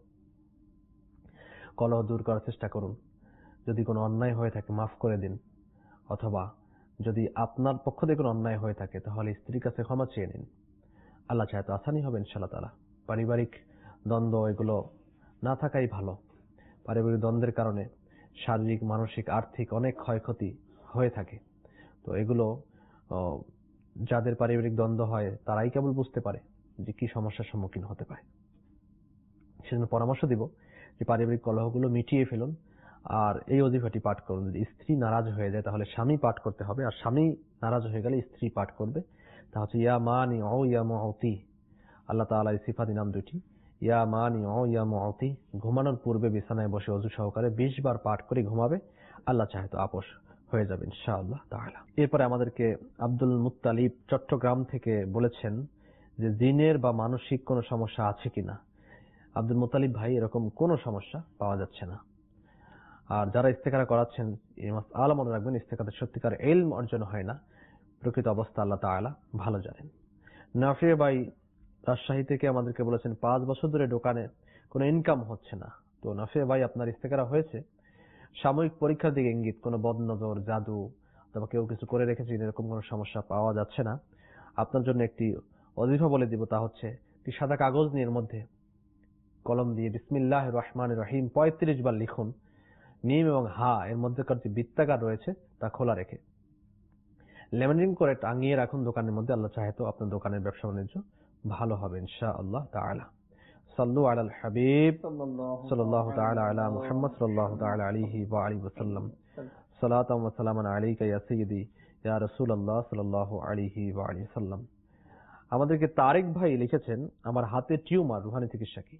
কলহ দূর করার চেষ্টা করুন। যদি কোনো অন্যায় হয়ে থাকে মাফ করে দিন, অথবা যদি আপনার পক্ষ থেকে কোনো অন্যায় হয়ে থাকে তাহলে স্ত্রীর কাছে ক্ষমা চেয়ে নিন। আল্লাহ চাহে তো আসানি হবে ইনশাআল্লাহ তাআলা। পারিবারিক দ্বন্দ্ব এগুলো না থাকাই ভালো। পারিবারিক দ্বন্দ্বের কারণে শারীরিক, মানসিক, আর্থিক অনেক ক্ষয়ক্ষতি হয়ে থাকে। তো এগুলো যাদের পারিবারিক দ্বন্দ্ব হয় তারাই কেবল বুঝতে পারে যে কি সমস্যার সম্মুখীন হতে পারে। সেজন্য পরামর্শ দিব যে পারিবারিক কলহগুলো মিটিয়ে ফেলুন, আর এই ওজিফাটি পাঠ করুন। যদি স্ত্রী নারাজ হয়ে যায় তাহলে স্বামী পাঠ করতে হবে, আর স্বামী নারাজ হয়ে গেলে স্ত্রী পাঠ করবে। তা হচ্ছে ইয়া মানি ও ইয়া মুআতি। আল্লাহ তাআলা এই সিফাতি নাম দুটি, ইয়া মানি ও ইয়া মুআতি। ঘুমানোর পূর্বে বিছানায় বসে ওযু সহকারে 20 বার পাঠ করে ঘুমাবে। আল্লাহ চাহে তো আপোষ হয়ে যাবে ইনশাআল্লাহ তাআলা। এরপরে আমাদেরকে আব্দুল মুত্তালিব চট্টগ্রাম থেকে বলেছেন যে জিনের বা মানসিক কোনো সমস্যা আছে কিনা। আব্দুল মুত্তালিব ভাই, এরকম কোনো সমস্যা পাওয়া যাচ্ছে না। আর যারা ইস্তেখারা করাচ্ছেন এই মাসআলা মনে রাখবেন, ইস্তেখারাতে সত্যিকার ইলম অর্জন হয় না, প্রকৃত অবস্থা আল্লাহ তাআলা ভালো জানেন। নাফি ভাই রাজশাহী থেকে আমাদেরকে বলেছেন 5 বছর ধরে দোকানে কোনো ইনকাম হচ্ছে না। তো নাফি ভাই, আপনার ইস্তেখারা হয়েছে, সাময়িক পরীক্ষার দিকে ইঙ্গিত, কোনো বদনজর, জাদু অথবা কেউ কিছু করে রেখেছে এরকম কোনো সমস্যা পাওয়া যাচ্ছে না। আপনার জন্য একটি ওজিফা বলে দিব, তা হচ্ছে একটি সাদা কাগজ নিয়ে এর মধ্যে কলম দিয়ে বিসমিল্লাহির রহমানির রহিম 35 বার লিখুন। মিম এবং হা এর মধ্যেকার যে বৃত্তাকার রয়েছে তা খোলা রেখে লেমিনেটিং করে টাঙিয়ে রাখুন দোকানের মধ্যে। আল্লাহ চাহে তো আপনার দোকানের ব্যবসা বাণিজ্য ভালো হবে ইনশাআল্লাহ তাআলা। সাল্লু আলাল হাবিব সাল্লাল্লাহু তাআলা আলা মুহাম্মদ সাল্লাল্লাহু তাআলা আলাইহি ওয়া আলিহি ওয়াসাল্লাম। সালাতাম ওয়া সালামান আলাইকা ইয়া সাইয়্যিদি ইয়া রাসূলুল্লাহ সাল্লাল্লাহু আলাইহি ওয়া আলিহি ওয়াসাল্লাম। আমাদেরকে তারেক ভাই লিখেছেন, আমার হাতে টিউমার, রুহানি চিকিৎসা কি?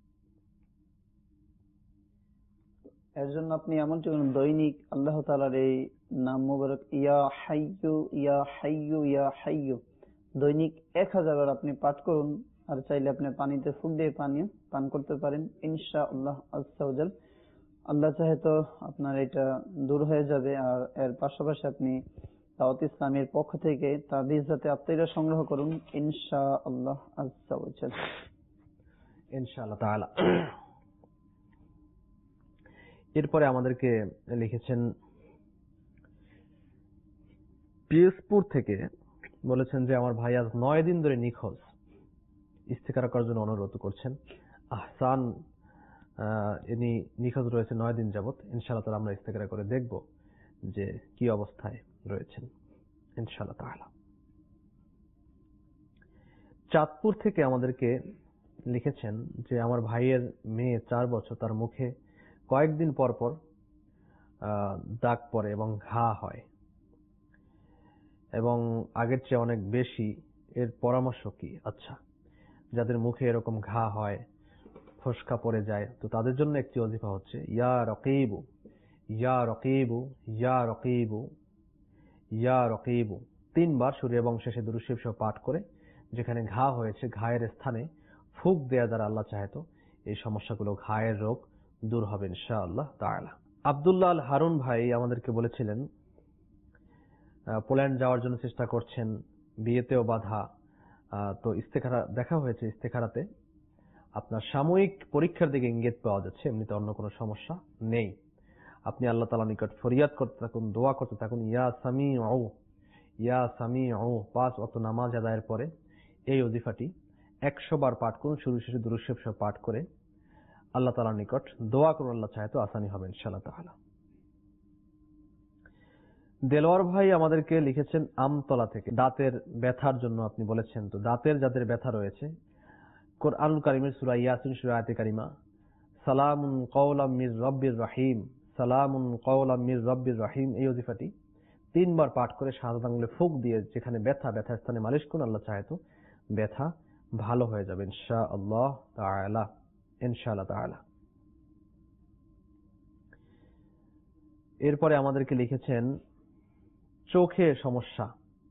এর জন্য আপনি এমনটি দৈনিক আল্লাহ তাআলার এই নাম মুবারক ইয়া হাইয়্যু ইয়া হাইয়্যু ইয়া হাইয়্যু দৈনিক 1000 বার আপনি পাঠ করুন। আর চাইলে আপনি পানিতে ফুঁক দিয়ে পানীয় পান করতে পারেন ইনশাআল্লাহ আযজা ওয়া জাল। আল্লাহ চাহে তো আপনার এটা দূর হয়ে যাবে। আর এর পাশাপাশি আপনি দাওয়াত ইসলামের পক্ষ থেকে তাবিজ যাতে আত্মীয়রা সংগ্রহ করুন ইনশাআল্লাহ আযজা ওয়া জাল ইনশাআল্লাহ তাআলা। এরপরে আমাদেরকে লিখেছেন পিএসপুর থেকে, বলেছেন যে আমার ভাই আজ 9 দিন ধরে নিখোঁজ, ইস্তেখারা করার জন্য অনুরোধ করছেন। আহসান ইনি নিখোঁজ রয়েছে 9 দিন যাবত। ইনশাআল্লাহ তাআলা আমরা ইস্তেখারা করে দেখব যে কি অবস্থায় রয়েছেন ইনশাআল্লাহ তাআলা। চাঁদপুর থেকে আমাদেরকে লিখেছেন যে আমার ভাইয়ের মেয়ে 4 বছর, তার মুখে কয়েকদিন পর পর দাগ পড়ে এবং ঘা হয় এবং আগের চেয়ে অনেক বেশি। এর পরামর্শ কি? আচ্ছা, যাদের মুখে এরকম ঘা হয়, ফোসকা পড়ে যায়, তো তাদের জন্য একটি ওজিফা হচ্ছে ইয়া রকিবু ইয়া রকিবু ইয়া রকিবু ইয়া রকিবু 3 বার শুরু এবং শেষে দুরূদ শরীফ সহ পাঠ করে যেখানে ঘা হয়েছে ঘায়ের স্থানে ফুঁক দেয়া দ্বারা আল্লাহ চাহে তো এই সমস্যাগুলো, ঘায়ের রোগ দূর হবে ইনশাআল্লাহ তাআলা। আব্দুল্লাহ আল হারুন ভাই আমাদেরকে বলেছিলেন পোল্যান্ড যাওয়ার জন্য চেষ্টা করছেন, বিয়েতেও বাধা। তো ইস্তেখারা দেখা হয়েছে, ইস্তেখারাতে আপনার সাময়িক পরীক্ষার দিকে ইঙ্গিত পাওয়া যাচ্ছে, এমনিতে অন্য কোনো সমস্যা নেই। আপনি আল্লাহ তাআলার নিকট ফরিয়াদ করতে থাকুন, দোয়া করতে থাকুন। ইয়া সামিউ ইয়া সামিউ 5 ওয়াক্ত নামাজ আদায়ের পরে এই ওজিফাটি 100 বার পাঠ করুন, শুরু শেষে দুরূদ শরীফ সহ পাঠ করে আল্লাহ তাআলার নিকট দোয়া করুন, আল্লাহ চাহে তো আসানি হবে ইনশাআল্লাহ তাআলা। দেলোয়ার ভাই আমাদেরকে লিখেছেন আমতলা থেকে, দাঁতের ব্যথার জন্য আপনি বলেছেন। তো দাঁতের যাদের ব্যথা রয়েছে, কোরআনুল কারীমের সূরা ইয়াসিন সূরা আয়াতে কারিমা সালামুন কাওলাম মির রাব্বির রহিম, সালামুন কাওলাম মির রাব্বির রহিম এই ওজিফাটি 3 বার পাঠ করে শাহাদাত আঙ্গুলে ফুঁক দিয়ে যেখানে ব্যথা স্থানে মালিশ করুন, আল্লাহ চাহে তো ব্যথা ভালো হয়ে যাবে ইনশাআল্লাহ তাআলা, ইনশাআল্লাহ তাআলা। এরপরে আমাদেরকে লিখেছেন চোখের সমস্যা,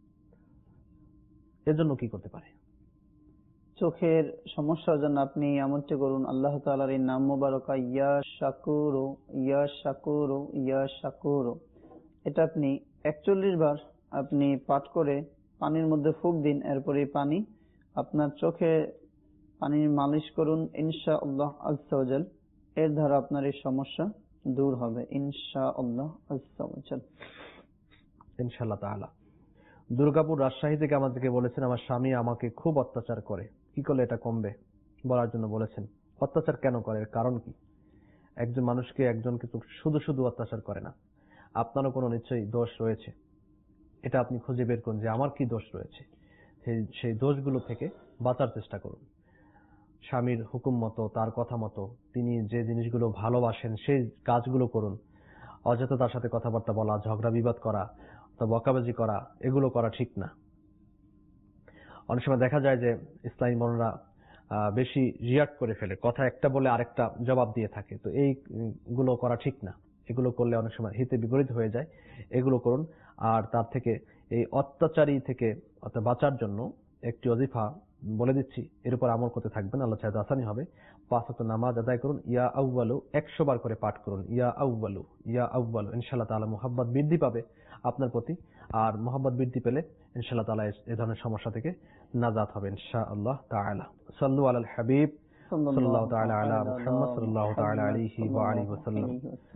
এর জন্য কি করতে পারে? চোখের সমস্যার জন্য আপনি এমনটি করুন, আল্লাহ তাআলার এই নাম মুবারক ইয়া শাকুরু ইয়া শাকুরু ইয়া শাকুরু, এটা আপনি 41 বার আপনি পাঠ করে পানির মধ্যে ফুঁক দিন। এরপরে পানি আপনার চোখে পানির মালিশ করুন ইনশাআল্লাহ আযজা ওয়া জাল, এর দ্বারা আপনার এই সমস্যা দূর হবে ইনশাআল্লাহ আযজা ওয়া জাল, ইনশাআল্লাহ তাআলা। দুর্গাপুর রাজশাহী থেকে আমাদেরকে বলেছেন আমার স্বামী আমাকে খুব অত্যাচার করে, কি করলে এটা কমবে বলার জন্য বলেছেন। অত্যাচার কেন করে, এর কারণ কি? একজন মানুষকে একজনকে তো শুধু শুধু অত্যাচার করে না, আপনারও কোনো নিশ্চয়ই দোষ রয়েছে। এটা আপনি খুঁজে বের করুন যে আমার কি দোষ রয়েছে, সেই দোষগুলো থেকে বাঁচার চেষ্টা করুন। স্বামীর হুকুম মতো, তার কথা মতো তিনি যে জিনিসগুলো ভালোবাসেন সেই কাজগুলো করুন। অযথা তার সাথে কথাবার্তা বলা, ঝগড়া বিবাদ করা, বকাবাজি করা, এগুলো করা ঠিক না। অনেক সময় দেখা যায় যে ইসলামী বোনেরা বেশি রিয়াক্ট করে ফেলে, কথা একটা বলে আরেকটা জবাব দিয়ে থাকে। তো এইগুলো করা ঠিক না, এগুলো করলে অনেক সময় হিতে বিপরীত হয়ে যায়। এগুলো করুন। আর তার থেকে এই অত্যাচারী থেকে বাঁচার জন্য একটি ওজিফা বলে দিচ্ছি, এর উপর আমল করতে থাকবেন, আল্লাহ চাহে আসানি হবে। 5 ওয়াক্ত নামাজ আদায় করুন, ইয়া আউয়ালু 100 বার করে পাঠ করুন, ইয়া আউয়ালু ইয়া আউয়ালু, ইনশাআল্লাহ তাআলা মুহাব্বত বৃদ্ধি পাবে আপনার প্রতি। আর মুহাব্বত বৃদ্ধি পেলে ইনশাআল্লাহ তাআলা এই ধরনের সমস্যা থেকে নাজাত হবে ইনশাআল্লাহ তাআলা। সাল্লু আলাল হাবিব সাল্লাল্লাহু তাআলা আলা মুহাম্মদ সাল্লাল্লাহু তাআলা আলাইহি ওয়া আলিহি ওয়াসাল্লাম।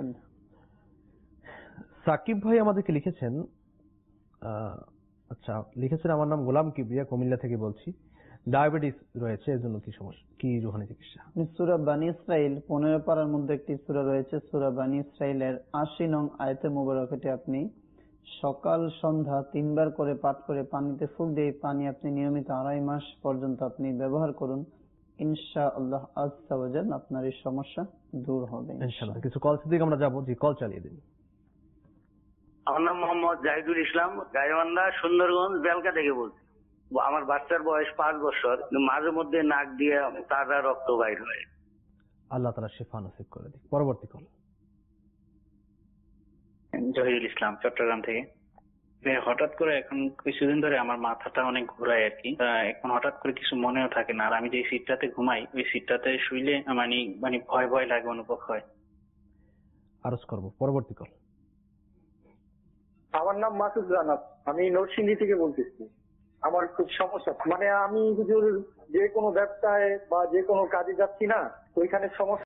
সাকিব ভাই আমাদেরকে লিখেছেন, আচ্ছা লিখেছেন আমার নাম গোলাম কিবরিয়া, কুমিল্লা থেকে বলছি, ডায়াবেটিস রয়েছে, এর জন্য কি সমস্যা, কি রুহানি চিকিৎসা? সূরা বানী ইসরাইল 15 পারার মধ্যে একটি সূরা রয়েছে, সূরা বানী ইসরাইলের 80 নং আয়াতে মুবারকাটি আপনি সকাল সন্ধ্যা 3 বার করে পাঠ করে পানিতে ফুঁক দিয়ে পানি আপনি নিয়মিত 2.5 মাস পর্যন্ত আপনি ব্যবহার করুন, ইনশাআল্লাহ আযজা ওয়া জাল আপনার এই সমস্যা দূর হবে ইনশাআল্লাহ। কিছু কল দিকে আমরা যাব, জি কল চালিয়ে দিন। আমার নাম মোহাম্মদ জাহিদুল ইসলাম, গাইবান্ধা সুন্দরগঞ্জ বেলকা থেকে বলছি। আমার বাচ্চার বয়স 5 বছর, মাঝে মধ্যে নাক দিয়ে তাজা রক্ত বাইর হয়। আল্লাহ তাআলা শিফা নসিব করে দিক। পরবর্তী কল। জহিরুল ইসলাম, চট্টগ্রাম থেকে। হঠাৎ করে এখন কিছুদিন ধরে আমার মাথাটা অনেক ঘোরায় আর কি, এখন হঠাৎ করে কিছু মনেও থাকে না। আর আমি যে সিটটাতে ঘুমাই ওই সিটটাতে শুইলে মানে ভয় ভয় লাগে, অনুভব হয়। আরজ করব। পরবর্তী কল। আমার নাম মাসুদ রানাত, আমি নরসিংদী থেকে বলতেছি। আমার খুব সমস্যা, মানে আমি হুজুর যে কোনো ব্যবসায় বা যে কোনো কাজে যাচ্ছি না, ওইখানে সমস্যা